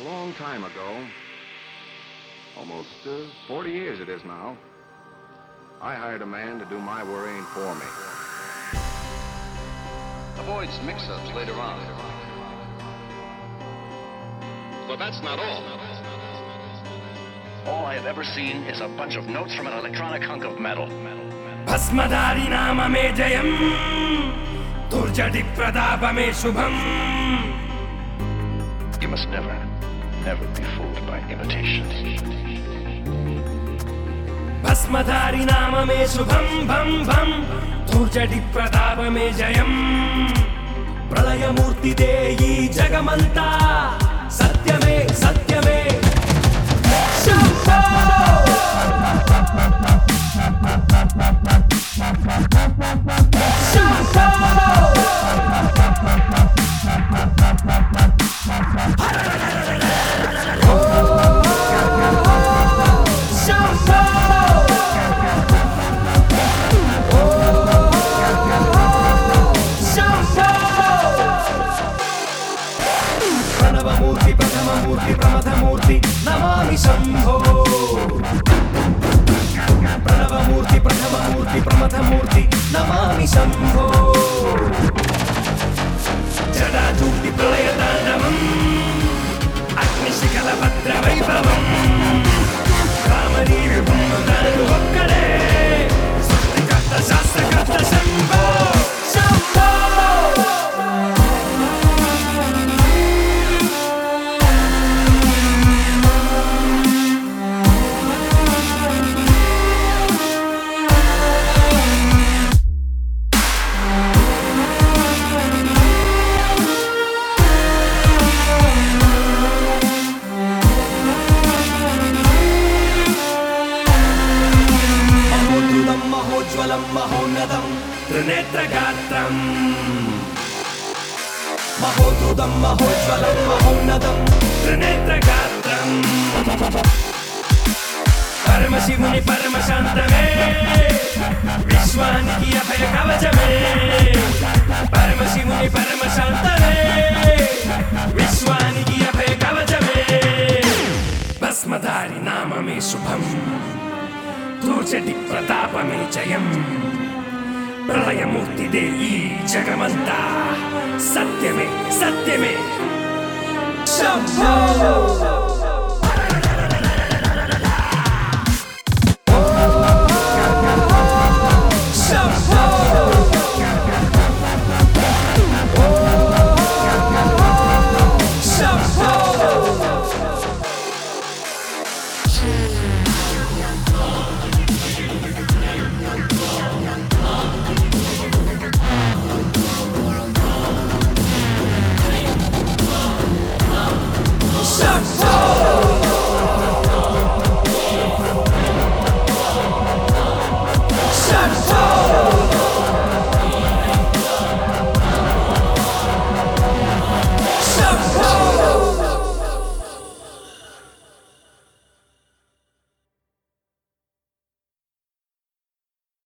A long time ago, almost 40 years it is now, I hired a man to do my worrying for me. Avoids mix-ups later on. But that's not all. All I have ever seen is a bunch of notes from an electronic hunk of metal. भस्मधारी नाम में जयम दुर्जटि प्रताप में Shubham. You must never be fooled by imitation. भस्मधारी नाम में शुभम भम भम दुर्जटि प्रताप में जयम. प्रलय मूर्ति देई जगमंता सत्यमे सत्यमे शंभो. प्रणवमूर्ति प्रथममूर्ति प्रमथमूर्ति नमामि शंभो. प्रणवमूर्ति प्रथममूर्ति प्रमथमूर्ति नमामि शंभो. जडाजूटि प्रलयताण्डवम् अग्निशिखलभद्रवैभवम् कामनीर्भूतानु ఒక్కడే సృష్టికర్త శాస్త్రకర్త శంభో శంభో. మహోజ్వలం మహోన్నతం త్రినేత్రగాత్రం. మహోద్ధృతం మహోజ్వలం మహోన్నతం త్రినేత్రగాత్రం. పరమశివుని పరమశాంతమే విశ్వానికి అభయ కవచమే. పరమశివుని పరమశాంతమే విశ్వానికి అభయ కవచమే. భస్మధారి నామమే శుభం दुर्जटि प्रताप में जयम. प्रलय मूर्ति देई जगमंता सत्य में शंभो.